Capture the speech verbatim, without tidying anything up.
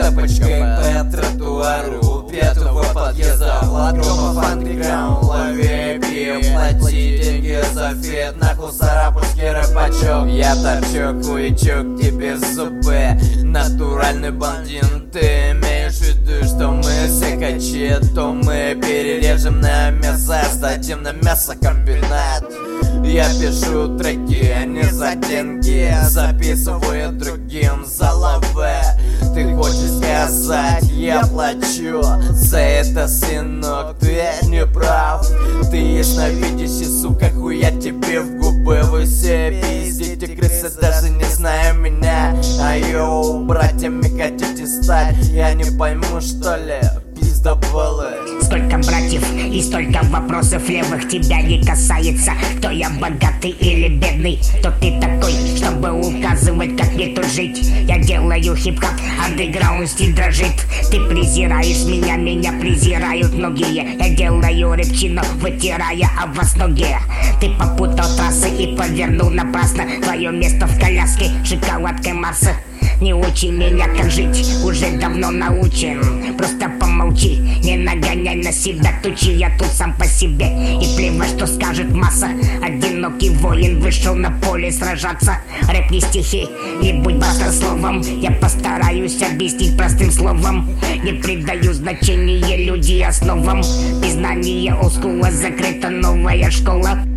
цепочкой по тротуару пятого подъезда. Лоткомов андеграунд, лови пиво, плати деньги за фет. Нахуй сарапушки рыбачок, я торчок, хуячок, тебе зубы. Натуральный блондин, ты имеешь в виду, что мы сикачи, то мы перережем на мясо, сдадим на мясокомбинат. Я пишу треки, а не за деньги, записываю другим за лаве. Ты хочешь сказать, я плачу за это, сынок, ты не прав. Ты ясновидящий, сука, хуя тебе в губы. Вы все пиздите, крысы, даже не зная меня. А йоу, братьями хотите стать? Я не пойму, что ли, пиздоболы. Столько братьев и столько вопросов левых тебя не касается. Кто я, богатый или бедный? Кто ты такой, чтобы указывать, как мне тут жить? Я делаю хип-хоп, андеграунд стиль дрожит. Ты презираешь меня, меня презирают многие. Я делаю рэпчину, вытирая об вас ноги. Ты попутал трассы и повернул напрасно. Твое место в коляске, шоколадкой Марса. Не учи меня, как жить, уже давно научен. Просто помолчи, не нагоняй на себя тучи. Я тут сам по себе, и плевать, что скажет масса. Одинокий воин вышел на поле сражаться. Рэп не стихи, не будь баснословом. Я постараюсь объяснить простым словом. Не придаю значения люди основам. Без знания олдскула закрыта новая школа.